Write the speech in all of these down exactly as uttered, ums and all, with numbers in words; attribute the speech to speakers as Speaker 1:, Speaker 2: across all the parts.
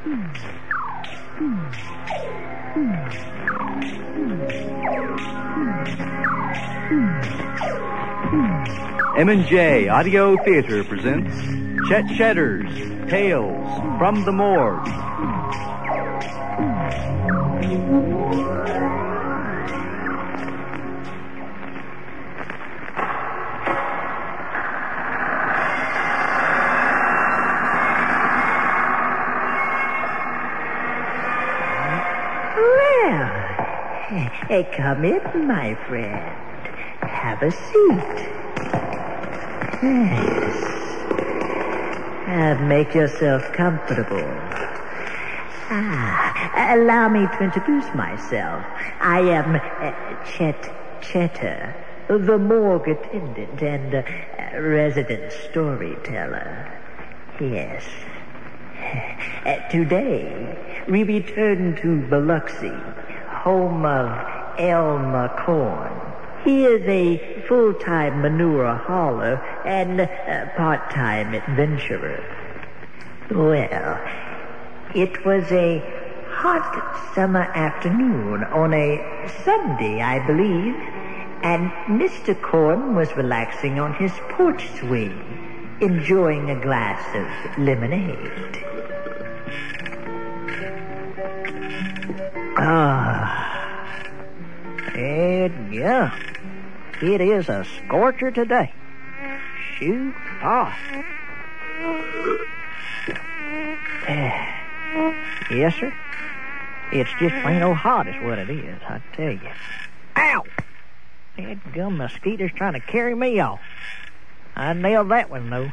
Speaker 1: M and J Audio Theater presents Chet Cheddar's Tales from the Morgue.
Speaker 2: Well, come in, my friend. Have a seat. Yes. Uh, make yourself comfortable. Ah, allow me to introduce myself. I am uh, Chet Cheddar, the morgue attendant and uh, resident storyteller. Yes. Uh, today, we return to Biloxi, home of Elmer Corn. He is a full-time manure hauler and a part-time adventurer. Well, it was a hot summer afternoon on a Sunday, I believe, and Mister Corn was relaxing on his porch swing, enjoying a glass of lemonade.
Speaker 3: Ah, and yeah. It is a scorcher today. Shoot off. Yes, sir. It's just plain old hot is what it is, I tell you. Ow! That gum mosquito's trying to carry me off. I nailed that one, though.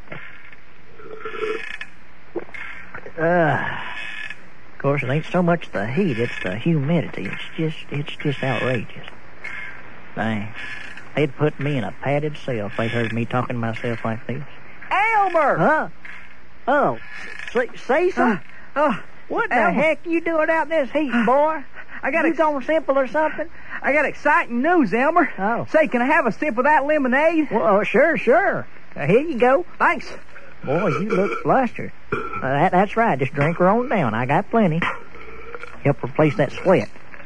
Speaker 3: uh, of course, it ain't so much the heat, it's the humidity. It's just, it's just outrageous. Dang. They'd put me in a padded cell if they heard me talking to myself like this.
Speaker 4: Elmer!
Speaker 3: Huh? Oh, say, say something?
Speaker 4: Uh, uh,
Speaker 3: what the
Speaker 4: Elmer.
Speaker 3: heck you doing out in this heat, boy?
Speaker 4: I got
Speaker 3: you
Speaker 4: ex-
Speaker 3: gone simple or something?
Speaker 4: I got exciting news, Elmer.
Speaker 3: Oh.
Speaker 4: Say, can I have a sip of that lemonade?
Speaker 3: Well, uh, sure, sure. Uh, here you go.
Speaker 4: Thanks.
Speaker 3: Boy, you look flustered. Uh, that, that's right. Just drink her on down. I got plenty. Help replace that sweat.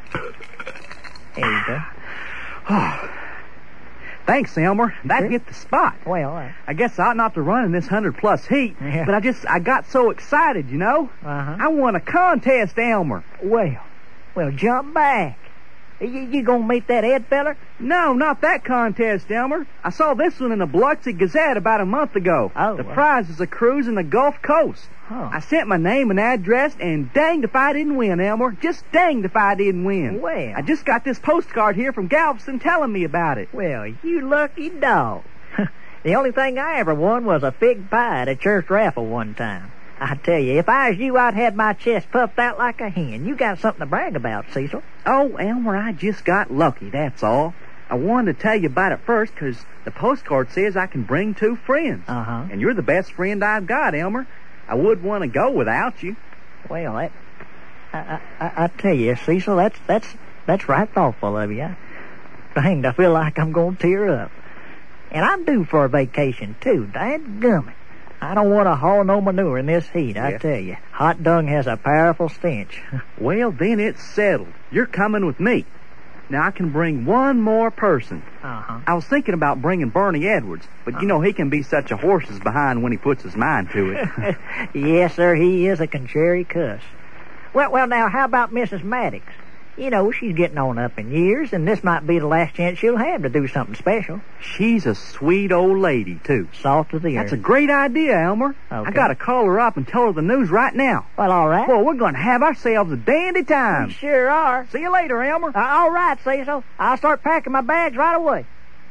Speaker 3: There you go.
Speaker 4: Oh. Thanks, Elmer. That
Speaker 3: Sure.
Speaker 4: hit the spot.
Speaker 3: Well, uh,
Speaker 4: I guess I ought not to run in this hundred plus heat,
Speaker 3: Yeah.
Speaker 4: but I just, I got so excited, you know?
Speaker 3: uh-huh.
Speaker 4: I won a contest, Elmer.
Speaker 3: Well, well, jump back. You, you gonna meet that Ed feller?
Speaker 4: No, not that contest, Elmer. I saw this one in the Biloxi Gazette about a month ago.
Speaker 3: Oh,
Speaker 4: the
Speaker 3: well.
Speaker 4: prize is a cruise in the Gulf Coast.
Speaker 3: Oh.
Speaker 4: I sent my name and address, and danged if I didn't win, Elmer. Just danged if I didn't win.
Speaker 3: Well.
Speaker 4: I just got this postcard here from Galveston telling me about it.
Speaker 3: Well, you lucky dog. The only thing I ever won was a fig pie at a church raffle one time. I tell you, if I was you, I'd have my chest puffed out like a hen. You got something to brag about, Cecil.
Speaker 4: Oh, Elmer, I just got lucky, that's all. I wanted to tell you about it first because the postcard says I can bring two friends.
Speaker 3: Uh-huh.
Speaker 4: And you're the best friend I've got, Elmer. I wouldn't want to go without you.
Speaker 3: Well, that, I, I, I tell you, Cecil, that's that's that's right thoughtful of you. Dang, I feel like I'm going to tear up. And I'm due for a vacation, too. Dadgummit. I don't want to haul no manure in this heat, I
Speaker 4: Yeah.
Speaker 3: tell you. Hot dung has a powerful stench.
Speaker 4: Well, then it's settled. You're coming with me. Now, I can bring one more person.
Speaker 3: Uh-huh.
Speaker 4: I was thinking about bringing Bernie Edwards, but you know he can be such a horse's behind when he puts his mind to it.
Speaker 3: Yes, sir, he is a contrary cuss. Well, well, now, how about Missus Maddox? You know, she's getting on up in years, and this might be the last chance she'll have to do something special.
Speaker 4: She's a sweet old lady, too.
Speaker 3: Salt of the
Speaker 4: That's a
Speaker 3: earth.
Speaker 4: great idea, Elmer.
Speaker 3: Okay.
Speaker 4: I gotta call her up and tell her the news right now.
Speaker 3: Well, all right.
Speaker 4: Well, we're gonna have ourselves a dandy
Speaker 3: We
Speaker 4: time.
Speaker 3: sure are.
Speaker 4: See you later, Elmer.
Speaker 3: Uh, all right, Cecil. I'll start packing my bags right away.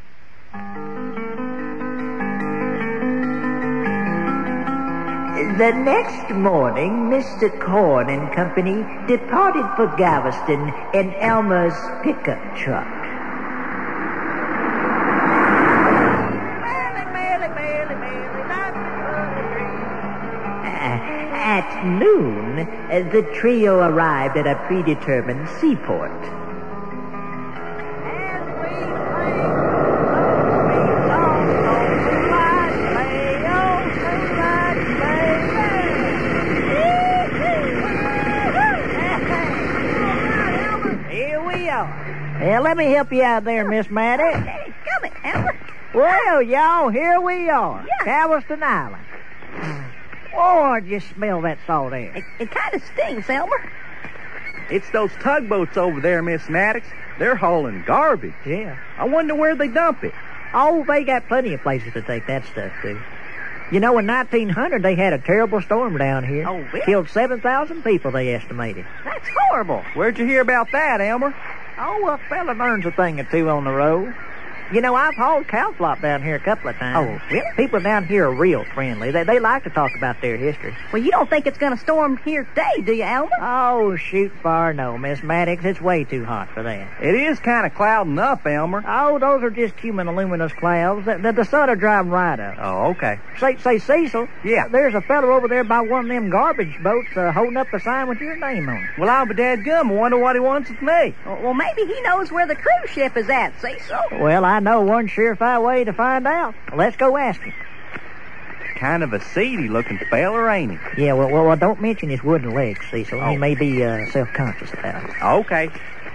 Speaker 2: The next morning, Mister Corn and Company departed for Galveston in Elmer's pickup truck. At noon, the trio arrived at a predetermined seaport.
Speaker 3: Yeah, let me help you out there, Miss Maddie.
Speaker 5: Hey, come it, Elmer.
Speaker 3: Well, y'all, here we are.
Speaker 5: Yeah.
Speaker 3: Galveston Island. Oh, just smell that salt air.
Speaker 5: It, it kind of stinks, Elmer.
Speaker 4: It's those tugboats over there, Miss Maddox. They're hauling garbage.
Speaker 3: Yeah.
Speaker 4: I wonder where they dump it.
Speaker 3: Oh, they got plenty of places to take that stuff to. You know, in nineteen hundred, they had a terrible storm down here.
Speaker 5: Oh, really?
Speaker 3: Killed seven thousand people, they estimated.
Speaker 5: That's horrible.
Speaker 4: Where'd you hear about that, Elmer?
Speaker 3: Oh, a fella learns a thing or two on the road. You know, I've hauled cow flop down here a couple of times.
Speaker 5: Oh, really?
Speaker 3: People down here are real friendly. They they like to talk about their history.
Speaker 5: Well, you don't think it's going to storm here today, do you, Elmer?
Speaker 3: Oh, shoot far no, Miss Maddox. It's way too hot for that.
Speaker 4: It is kind of clouding up, Elmer.
Speaker 3: Oh, those are just cumulonimbus clouds. The, the, the sun will dry 'em right up.
Speaker 4: Oh, okay.
Speaker 3: Say, say, Cecil.
Speaker 4: Yeah.
Speaker 3: There's a fella over there by one of them garbage boats uh, holding up a sign with your name on it.
Speaker 4: Well, I'll be dadgum. I wonder what he wants with me.
Speaker 5: Well, maybe he knows where the cruise ship is at, Cecil.
Speaker 3: Well, I know one surefire way to find out. Let's go ask him.
Speaker 4: Kind of a seedy-looking feller, ain't he?
Speaker 3: Yeah, well, well, well don't mention his wooden legs, Cecil. He
Speaker 4: Oh.
Speaker 3: may be uh, self-conscious about it.
Speaker 4: Okay.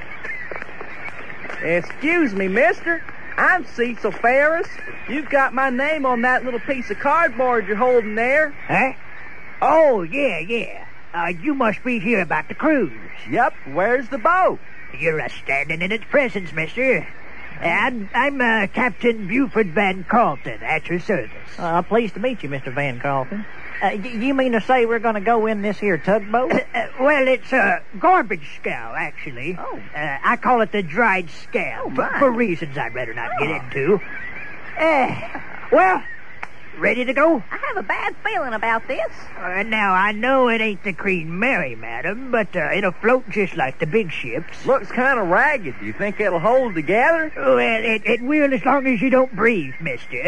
Speaker 4: Excuse me, mister. I'm Cecil Ferris. You've got my name on that little piece of cardboard you're holding there.
Speaker 3: Huh? Oh, yeah, yeah. Uh, you must be here about the cruise.
Speaker 4: Yep. Where's the boat?
Speaker 3: You're uh, standing in its presence, mister. I'm, I'm uh, Captain Buford Van Carlton, at your service. Uh, pleased to meet you, Mister Van Carlton. Uh, y- you mean to say we're going to go in this here tugboat? Uh, uh, well, it's a garbage scow, actually.
Speaker 5: Oh.
Speaker 3: Uh, I call it the dried scab,
Speaker 5: Oh, my.
Speaker 3: for reasons I'd rather not get
Speaker 5: Oh.
Speaker 3: into. Uh, well, ready to go?
Speaker 5: I have a bad feeling about this.
Speaker 3: Uh, now, I know it ain't the Queen Mary, madam, but uh, it'll float just like the big ships.
Speaker 4: Looks kind of ragged. Do you think it'll hold together?
Speaker 3: Well, it, it will as long as you don't breathe, mister.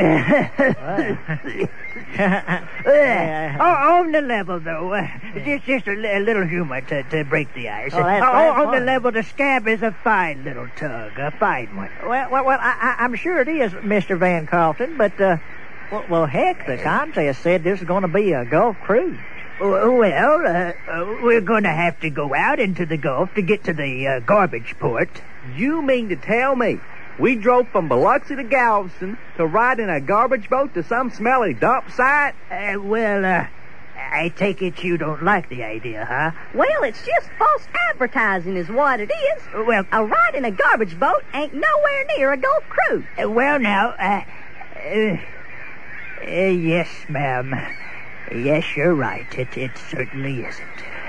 Speaker 3: uh, on the level, though, uh, just, just a, li- a little humor to, to break the ice.
Speaker 2: Oh, that's-
Speaker 3: Uh,
Speaker 2: that's
Speaker 3: on the
Speaker 2: fine.
Speaker 3: level, the scab is a fine little tug, a fine one. Well, well, well I, I, I'm sure it is, Mister Van Carlton, but, uh, well, well heck, the contest said this is going to be a Gulf cruise. Well, uh, uh, we're going to have to go out into the Gulf to get to the uh, garbage port.
Speaker 4: You mean to tell me we drove from Biloxi to Galveston to ride in a garbage boat to some smelly dump site?
Speaker 3: Uh, well, uh, I take it you don't like the idea, huh?
Speaker 5: Well, it's just false advertising is what it is.
Speaker 3: Well,
Speaker 5: A ride in a garbage boat ain't nowhere near a Gulf cruise.
Speaker 3: uh, well now, uh, uh, uh, yes, ma'am. Yes, you're right. It, it certainly isn't.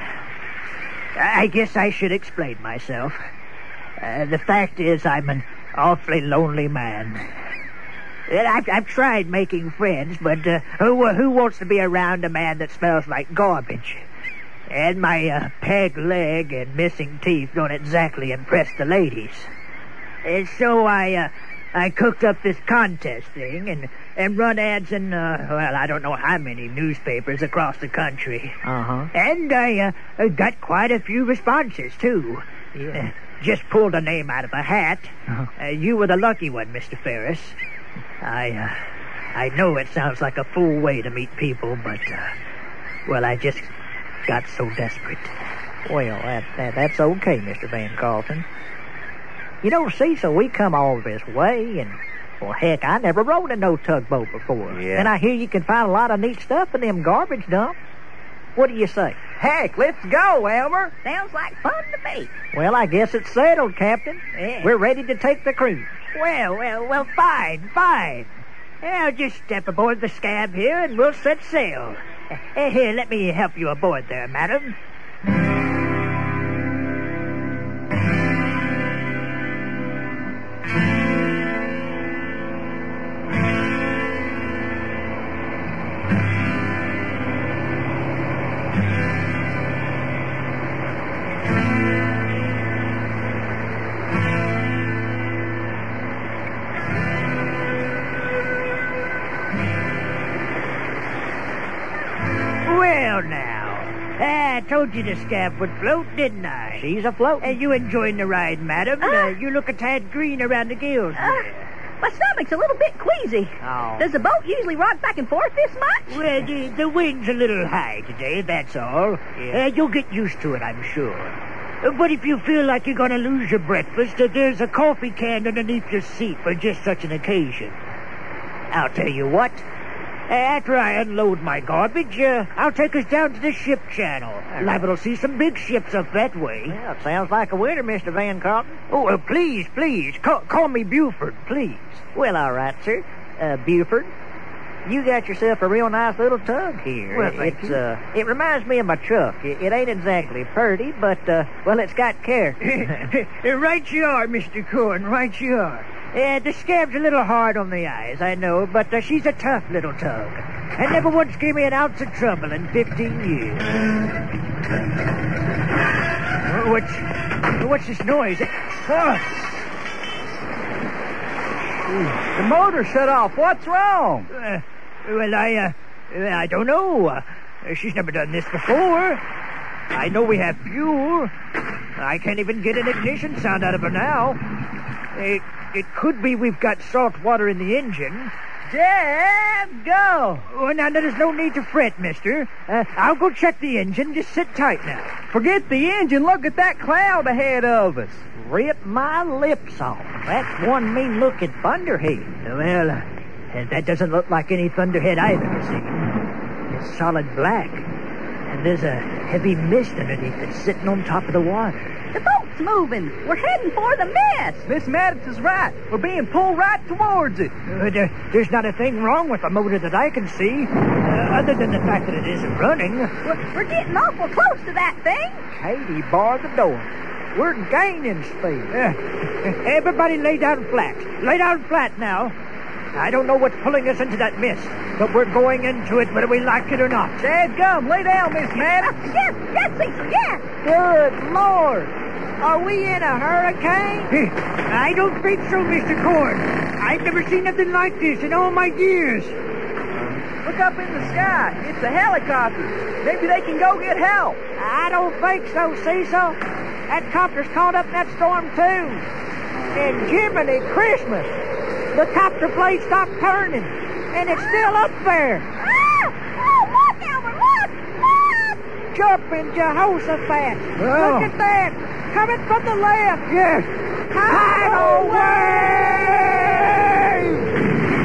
Speaker 3: I guess I should explain myself. Uh, the fact is, I'm an awfully lonely man. Uh, I've, I've tried making friends, but uh, who who wants to be around a man that smells like garbage? And my uh, peg leg and missing teeth don't exactly impress the ladies. And so I uh, I cooked up this contest thing and, and run ads in, uh, well, I don't know how many newspapers across the country.
Speaker 2: Uh-huh.
Speaker 3: And I uh, got quite a few responses, too.
Speaker 2: Yeah.
Speaker 3: Uh, just pulled a name out of a hat.
Speaker 2: Uh-huh.
Speaker 3: Uh, you were the lucky one, Mister Ferris. I, uh, I know it sounds like a fool way to meet people, but, uh, well, I just got so desperate. Well, that, that that's okay, Mister Van Carlton. You know, Cecil, we come all this way, and, well, heck, I never rode in no tugboat before.
Speaker 4: Yeah.
Speaker 3: And I hear you can find a lot of neat stuff in them garbage dumps. What do you say?
Speaker 4: Heck, let's go, Elmer.
Speaker 5: Sounds like fun to me.
Speaker 3: Well, I guess it's settled, Captain.
Speaker 5: Yeah.
Speaker 3: We're ready to take the cruise. Well, well, well, fine, fine. I'll just step aboard the scab here, and we'll set sail. Uh, here, let me help you aboard there, madam. Well, now, I told you the scab would float, didn't I? She's afloat. And you enjoying the ride, madam?
Speaker 5: Uh.
Speaker 3: Uh, you look a tad green around the gills.
Speaker 5: Uh, my stomach's a little bit queasy.
Speaker 3: Oh.
Speaker 5: Does the boat usually rock back and forth this much?
Speaker 3: Well, the, the wind's a little high today, that's all.
Speaker 4: Yeah.
Speaker 3: Uh, you'll get used to it, I'm sure. Uh, But if you feel like you're gonna lose your breakfast, uh, there's a coffee can underneath your seat for just such an occasion. I'll tell you what. uh, After I unload my garbage, uh, I'll take us down to the ship channel. Liable to see some big ships up that way.
Speaker 6: Well, sounds like a winner, Mister Van Carlton.
Speaker 3: Oh, uh, please, please, call, call me Buford, please.
Speaker 6: Well, all right, sir. Uh, Buford, you got yourself a real nice little tug here.
Speaker 3: Well, thank
Speaker 6: it's,
Speaker 3: you.
Speaker 6: Uh, it reminds me of my truck. It, it ain't exactly purty, but, uh, well, it's got character.
Speaker 3: Right you are, Mister Corn, right you are. Uh, the scab's a little hard on the eyes, I know, but uh, she's a tough little tug. And never once gave me an ounce of trouble in fifteen years. Uh, What's, what's this noise? Oh,
Speaker 4: The motor shut off. What's wrong?
Speaker 3: uh, well, I, uh, I don't know. Uh, she's never done this before. I know we have fuel. I can't even get an ignition sound out of her now. It, it could be we've got salt water in the engine.
Speaker 4: Dad, go.
Speaker 3: Oh, now, there's no need to fret, mister. Uh, I'll go check the engine. Just sit tight now.
Speaker 4: Forget the engine. Look at that cloud ahead of us.
Speaker 6: Rip my lips off. That's one mean-looking thunderhead.
Speaker 3: Well, uh, that doesn't look like any thunderhead I've ever seen. It's solid black. And there's a heavy mist underneath it sitting on top of the water.
Speaker 5: The boat's moving. We're heading for the mist.
Speaker 4: Miss Maddox is right. We're being pulled right towards it.
Speaker 3: Uh, there, there's not a thing wrong with the motor that I can see, uh, other than the fact that it isn't running.
Speaker 5: We're, we're getting awful close to that thing.
Speaker 6: Katie barred the door. We're gaining speed.
Speaker 3: Uh, everybody lay down flat. Lay down flat now. I don't know what's pulling us into that mist, but we're going into it whether we like it or not.
Speaker 4: Dad, gum. Lay down, Miss Maddox.
Speaker 5: Yes, yes, Cecil, yes.
Speaker 6: Good Lord! Are we in a hurricane?
Speaker 3: I don't think so, Mister Corn. I've never seen nothing like this in all my years.
Speaker 4: Look up in the sky. It's a helicopter. Maybe they can go get help.
Speaker 6: I don't think so, Cecil. That copter's caught up in that storm, too. And Jiminy Christmas! The copter blade stopped turning, and it's still up there.
Speaker 5: Ah! Oh, look, Elmer, look, look.
Speaker 6: Jumping Jehoshaphat.
Speaker 3: Oh.
Speaker 6: Look at that. Coming from the left.
Speaker 3: Yes.
Speaker 6: Tidal wave!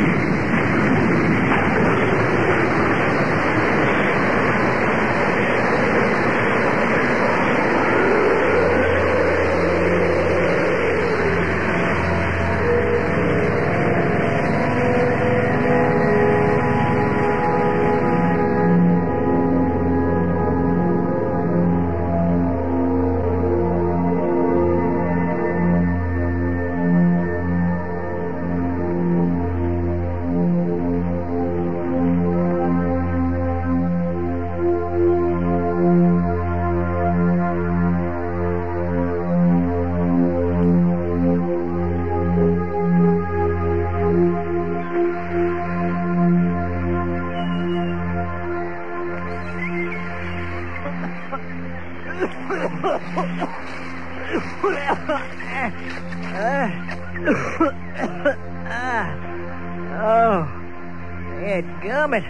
Speaker 6: Oh, dadgummit.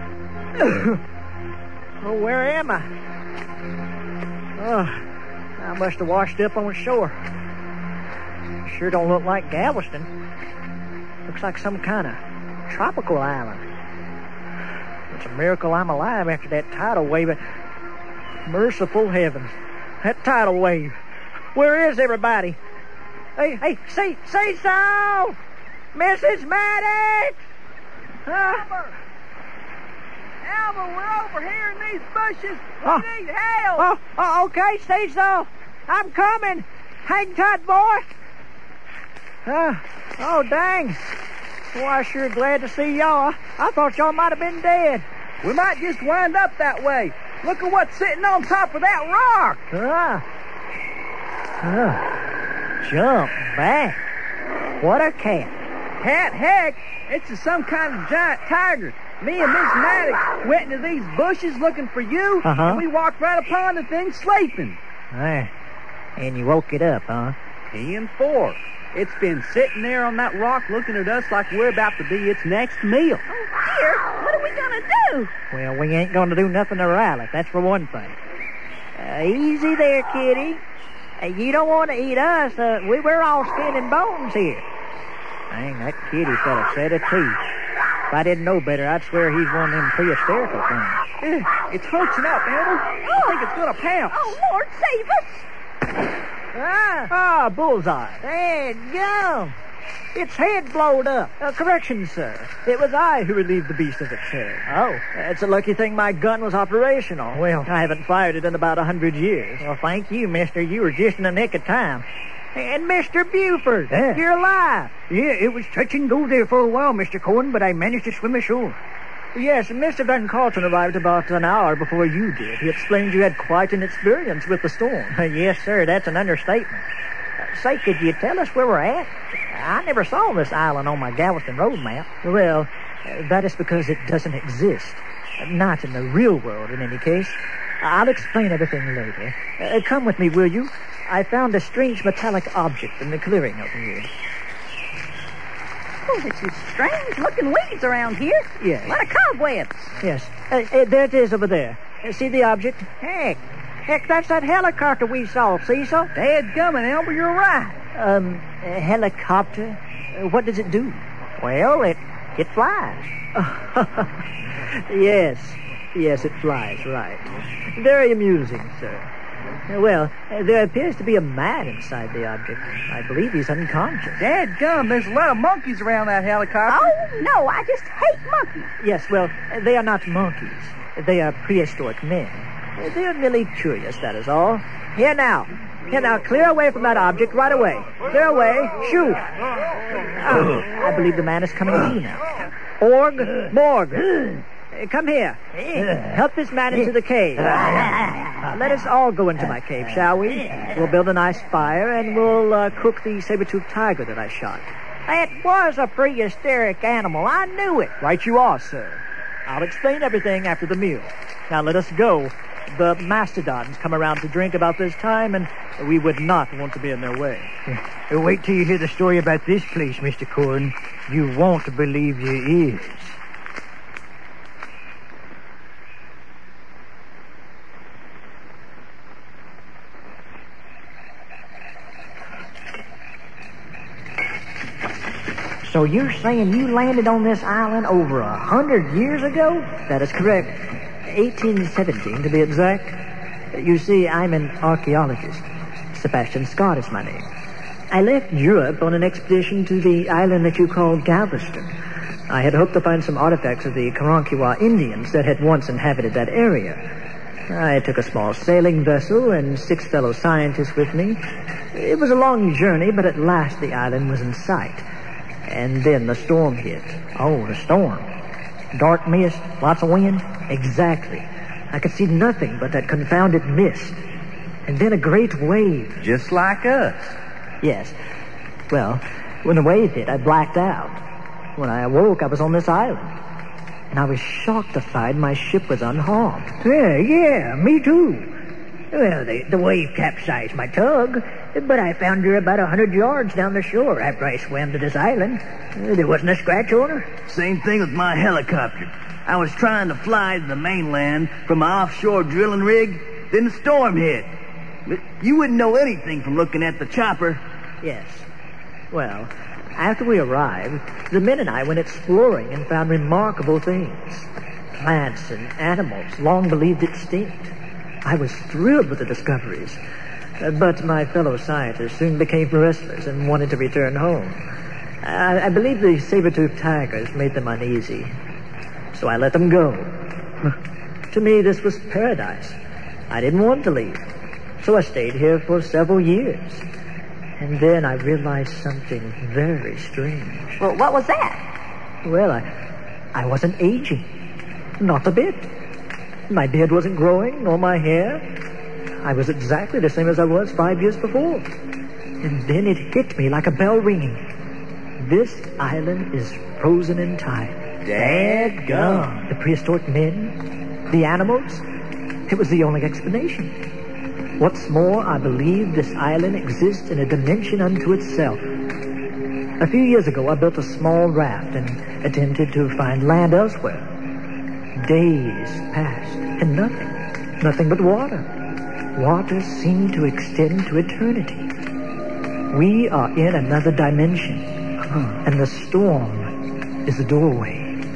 Speaker 6: Oh, where am I? Oh, I must have washed up on shore. Sure don't look like Galveston. Looks like some kind of tropical island. It's a miracle I'm alive after that tidal wave. Merciful heavens. That tidal wave. Where is everybody? Hey, hey, say, say so! Missus Maddox! Huh?
Speaker 4: Albert, we're over here in these bushes. We
Speaker 6: Oh.
Speaker 4: need help.
Speaker 6: Oh, oh, okay, say so. I'm coming. Hang tight, boy. Uh, oh, dang. Well, I'm sure glad to see y'all. I thought y'all might have been dead.
Speaker 4: We might just wind up that way. Look at what's sitting on top of that rock.
Speaker 6: Ah. Uh, jump back. What a cat.
Speaker 4: Cat, heck, it's a, some kind of giant tiger. Me and Miss Maddox went into these bushes looking for you,
Speaker 6: Uh-huh.
Speaker 4: and we walked right upon the thing sleeping.
Speaker 6: There. And you woke it up, huh?
Speaker 4: Ten four. It's been sitting there on that rock looking at us like we're about to be its next meal.
Speaker 5: Oh, dear, what are we going to do?
Speaker 6: Well, we ain't going to do nothing to rile it. That's for one thing. Uh, easy there, kitty.
Speaker 3: Uh, you don't want to eat us. Uh, we, we're all skin and bones here. Dang, that kitty fella said it too. If I didn't know better, I'd swear he's one of them prehistorical things.
Speaker 4: Eh, it's hurting up, Elmer. I think it's gonna pounce.
Speaker 5: Oh, Lord, save us!
Speaker 3: Ah, ah, bullseye. Hey, gum. Its head blowed up. Uh, correction, sir. It was I who relieved the beast of its head. Oh, it's a lucky thing my gun was operational. Well, I haven't fired it in about a hundred years. Well, thank you, mister. You were just in the nick of time. And Mister Buford,
Speaker 6: Yeah.
Speaker 3: you're alive.
Speaker 6: Yeah, it was touch and go there for a while, Mister Cohen, but I managed to swim ashore.
Speaker 3: Yes, Mister Van Carlton arrived about an hour before you did. He explained you had quite an experience with the storm. Yes, sir, that's an understatement. Uh, say, could you tell us where we're at? I never saw this island on my Galveston road map. Well, uh, that is because it doesn't exist. Uh, not in the real world, in any case. I'll explain everything later. Uh, come with me, will you? I found a strange metallic object in the clearing over here.
Speaker 5: Oh, there's some strange-looking weeds around here.
Speaker 3: Yes.
Speaker 5: A lot of cobwebs.
Speaker 3: Yes. Uh, uh, there it is over there. Uh, see the object? Heck. Heck, that's that helicopter we saw, Cecil.
Speaker 4: Dadgummit, Elmer, you're right.
Speaker 3: Um, a helicopter? Uh, what does it do? Well, it it flies. Yes. Yes, it flies, right. Very amusing, sir. Uh, Well, uh, there appears to be a man inside the object. I believe he's unconscious.
Speaker 4: Dadgum, there's a lot of monkeys around that helicopter.
Speaker 5: Oh, no, I just hate monkeys.
Speaker 3: Yes, well, uh, they are not monkeys. They are prehistoric men. Uh, They are merely curious, that is all. Here now. Here now, clear away from that object right away. Clear away. Shoot. Ah, I believe the man is coming to now. Org, Morg. Uh, Come here. Help this man into the cave. Uh, Let us all go into my cave, shall we? We'll build a nice fire, and we'll uh, cook the saber-toothed tiger that I shot. That was a prehistoric animal. I knew it. Right you are, sir. I'll explain everything after the meal. Now let us go. The mastodons come around to drink about this time, and we would not want to be in their way.
Speaker 6: Uh, Wait till you hear the story about this place, Mister Cohen. You won't believe your ears. So you're saying you landed on this island over a hundred years ago?
Speaker 3: That is correct. eighteen seventeen, to be exact. You see, I'm an archaeologist. Sebastian Scott is my name. I left Europe on an expedition to the island that you call Galveston. I had hoped to find some artifacts of the Karankawa Indians that had once inhabited that area. I took a small sailing vessel and six fellow scientists with me. It was a long journey, but at last the island was in sight. And then the storm hit.
Speaker 6: Oh, the storm.
Speaker 3: Dark mist, lots of wind. Exactly. I could see nothing but that confounded mist. And then a great wave.
Speaker 4: Just like us.
Speaker 3: Yes. Well, when the wave hit, I blacked out. When I awoke, I was on this island. And I was shocked to find my ship was unharmed.
Speaker 6: Yeah, yeah, me too. Well, the, the wave capsized my tug, but I found her about a hundred yards down the shore after I swam to this island. Uh, There wasn't a scratch on her.
Speaker 7: Same thing with my helicopter. I was trying to fly to the mainland from my offshore drilling rig, then the storm hit. But you wouldn't know anything from looking at the chopper.
Speaker 3: Yes. Well, after we arrived, the men and I went exploring and found remarkable things. Plants and animals long believed extinct. I was thrilled with the discoveries. Uh, but my fellow scientists soon became restless and wanted to return home. I, I believe the saber-toothed tigers made them uneasy. So I let them go. To me, this was paradise. I didn't want to leave. So I stayed here for several years. And then I realized something very strange.
Speaker 5: Well, what was that?
Speaker 3: Well, I, I wasn't aging. Not a bit. My beard wasn't growing, nor my hair. I was exactly the same as I was five years before. And then it hit me like a bell ringing. This island is frozen in time.
Speaker 4: Dadgum.
Speaker 3: The prehistoric men, the animals, it was the only explanation. What's more, I believe this island exists in a dimension unto itself. A few years ago, I built a small raft and attempted to find land elsewhere. Days passed, and nothing. Nothing but water. Waters seem to extend to eternity. We are in another dimension, and the storm is the doorway.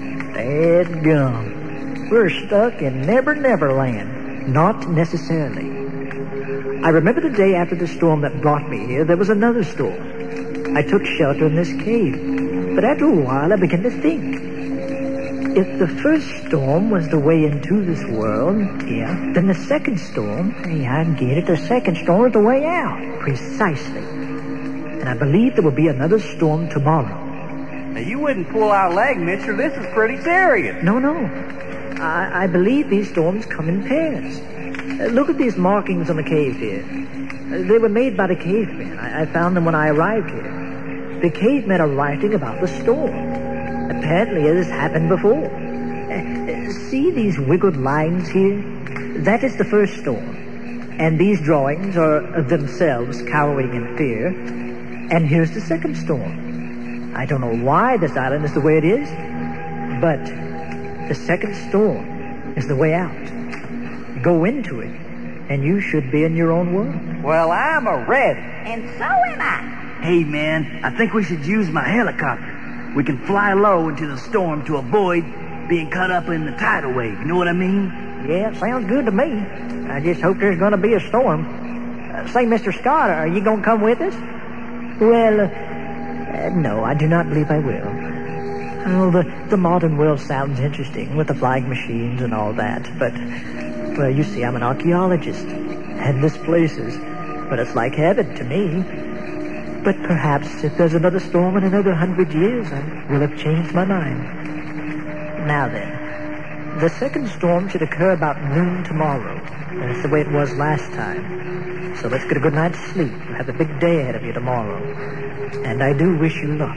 Speaker 3: Dadgum. We're stuck in Never Never Land. Not necessarily. I remember the day after the storm that brought me here, there was another storm. I took shelter in this cave, but after a while I began to think. If the first storm was the way into this world, yeah, then the second storm, hey, I get it, the second storm is the way out. Precisely. And I believe there will be another storm tomorrow.
Speaker 1: Now, you wouldn't pull our leg, Mitchell. This is pretty serious.
Speaker 3: No, no. I, I believe these storms come in pairs. Uh, look at these markings on the cave here. Uh, they were made by the cavemen. I, I found them when I arrived here. The cavemen are writing about the storm. Apparently it has happened before. Uh, see these wiggled lines here? That is the first storm. And these drawings are of themselves cowering in fear. And here's the second storm. I don't know why this island is the way it is, but the second storm is the way out. Go into it, and you should be in your own world.
Speaker 1: Well, I'm a ready.
Speaker 5: And so am I.
Speaker 7: Hey, man, I think we should use my helicopter. We can fly low into the storm to avoid being caught up in the tidal wave. You know what I mean?
Speaker 3: Yeah, it sounds good to me. I just hope there's going to be a storm. Uh, say, Mister Scott, are you going to come with us? Well, uh, no, I do not believe I will. Oh, the, the modern world sounds interesting with the flying machines and all that, but, well, you see, I'm an archaeologist. Endless places. But it's like heaven to me. But perhaps if there's another storm in another hundred years, I will have changed my mind. Now then, the second storm should occur about noon tomorrow. That's the way it was last time. So let's get a good night's sleep. You'll have a big day ahead of you tomorrow. And I do wish you luck.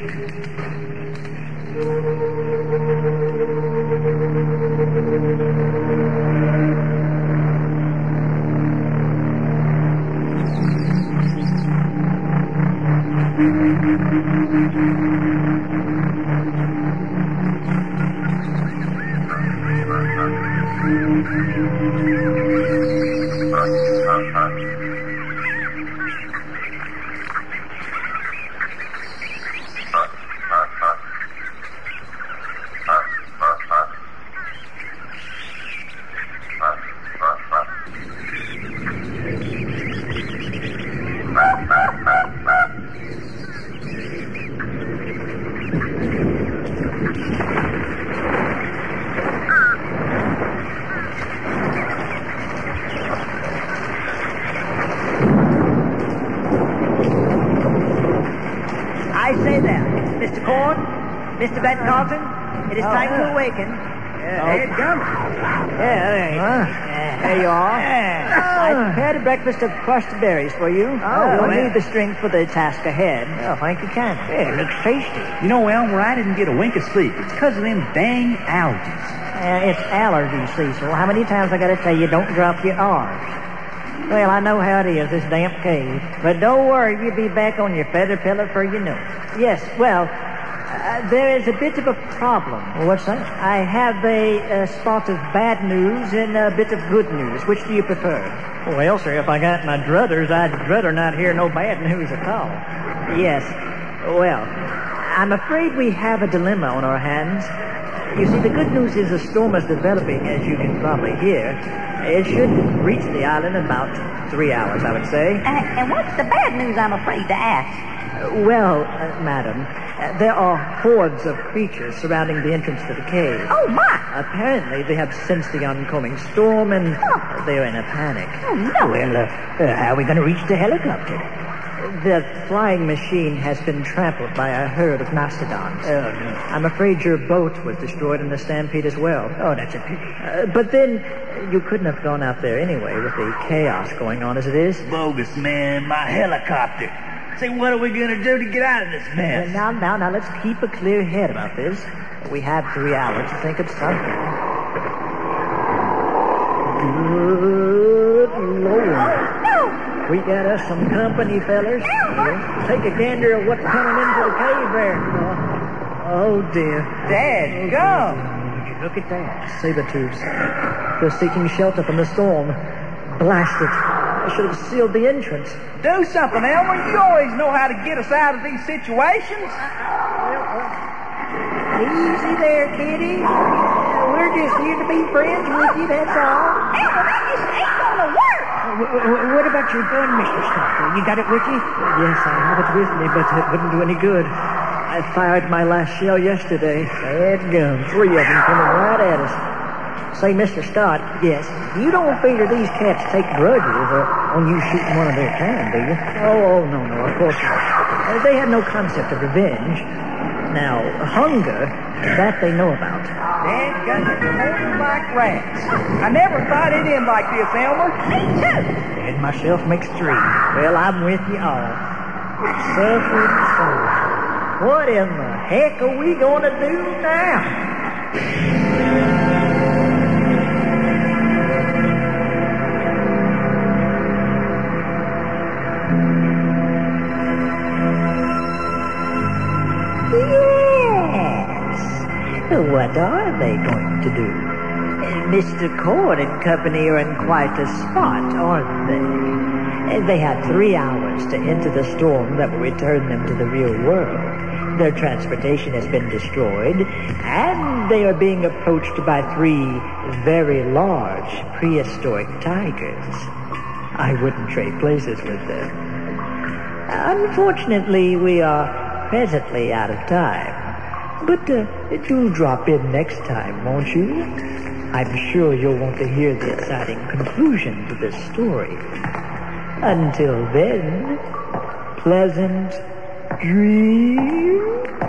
Speaker 2: Mister Ben Carlton, it is
Speaker 3: Oh,
Speaker 2: time
Speaker 3: yeah.
Speaker 2: to awaken.
Speaker 3: Yeah,
Speaker 2: Here it comes.
Speaker 3: Yeah, there you are. There you are. I prepared a breakfast of crushed berries for you.
Speaker 2: Oh,
Speaker 3: You'll
Speaker 2: well.
Speaker 3: need the strength for the task ahead. Oh, thank you kindly. Yeah, it looks tasty.
Speaker 4: You know, Elmer, I didn't get a wink of sleep. It's because of them dang allergies.
Speaker 3: Uh, it's allergy, Cecil. How many times I got to tell you, don't drop your R's? Well, I know how it is, this damp cave. But don't worry, you'll be back on your feather pillow for you know it. Yes, well, uh, there is a bit of a problem. What's that? I have a, a spot of bad news and a bit of good news. Which do you prefer? Well, sir, if I got my druthers, I'd rather not hear no bad news at all. Yes, well, I'm afraid we have a dilemma on our hands. You see, the good news is the storm is developing, as you can probably hear. It should reach the island in about three hours, I would say.
Speaker 5: And, and what's the bad news, I'm afraid to ask?
Speaker 3: Uh, well, uh, madam, uh, there are hordes of creatures surrounding the entrance to the cave.
Speaker 5: Oh, my!
Speaker 3: Apparently, they have sensed the oncoming storm, and
Speaker 5: Oh.
Speaker 3: they're in a panic.
Speaker 5: Oh, no.
Speaker 3: Well, uh, uh, how are we going to reach the helicopter? The flying machine has been trampled by a herd of mastodons. Oh, no. I'm afraid your boat was destroyed in the stampede as well. Oh, that's a pity. Uh, but then, you couldn't have gone out there anyway with the chaos going on as it is.
Speaker 7: Bogus, man. My helicopter. Say, what are we going to do to get out of this
Speaker 3: Uh,
Speaker 7: mess?
Speaker 3: now, now, now, let's keep a clear head about this. We have three hours to think of something. Good Lord.
Speaker 5: No!
Speaker 3: We got us some company, fellas. Take a gander at what's coming into the cave there. Oh, oh dear.
Speaker 1: Dad, go!
Speaker 3: Would you look at that? Saber tubes. They're seeking shelter from the storm. Blast it.
Speaker 6: I should have sealed the entrance.
Speaker 7: Do something, Elmer. You always know how to get us out of these situations.
Speaker 6: Easy there, Kitty. Uh, we're just here to be friends with you, that's all.
Speaker 5: Elmer, that just ain't gonna work.
Speaker 6: W- w- what about your gun, Mister Stopper? You got it with you? Yes, I have it with me, but it wouldn't do any good. I fired my last shell yesterday. Bad gun. Three of them coming right at us. Say, Mister Stott. Yes? You don't figure these cats take grudges uh, on you shooting one of their kind, do you? Oh, oh, no, no, of course not. Uh, they have no concept of revenge. Now, hunger, that they know about.
Speaker 7: Dadgummit, moving like rats. I never thought it'd end like this, Elmer.
Speaker 5: Me too.
Speaker 6: And myself makes three. Well, I'm with you all. Suffered soul. What in the heck are we going to do now?
Speaker 2: Yes. What are they going to do? Uh, Mister Cord and Company are in quite a spot, aren't they? Uh, They had three hours to enter the storm that will return them to the real world. Their transportation has been destroyed, and they are being approached by three very large prehistoric tigers. I wouldn't trade places with them. Unfortunately, we are presently out of time. But uh, you'll drop in next time, won't you? I'm sure you'll want to hear the exciting conclusion to this story. Until then, pleasant dreams.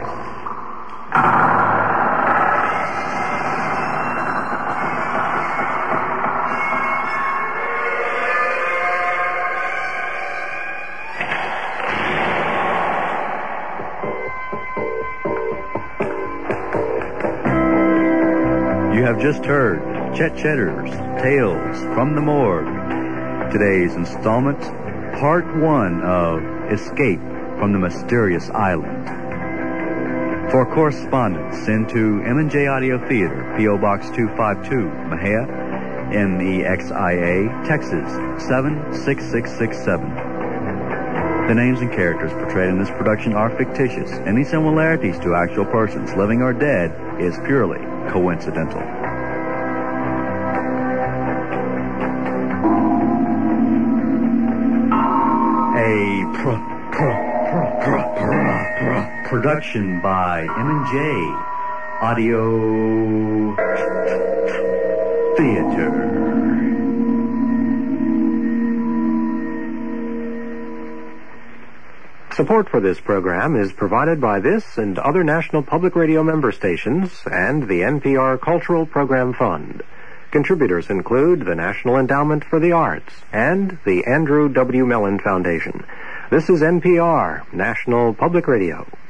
Speaker 1: You have just heard Chet Cheddar's Tales from the Morgue. Today's installment, part one of Escape from the Mysterious Island. For correspondence, send to M and J Audio Theater, P O Box two fifty-two, Mexia, M E X I A, Texas, seven six six six seven. The names and characters portrayed in this production are fictitious. Any similarities to actual persons, living or dead, is purely coincidental. A pro, pro, pro, pro, pro, pro, production by M and J Audio Theater.
Speaker 8: Support for this program is provided by this and other National Public Radio member stations and the N P R Cultural Program Fund. Contributors include the National Endowment for the Arts and the Andrew W. Mellon Foundation. This is N P R, National Public Radio.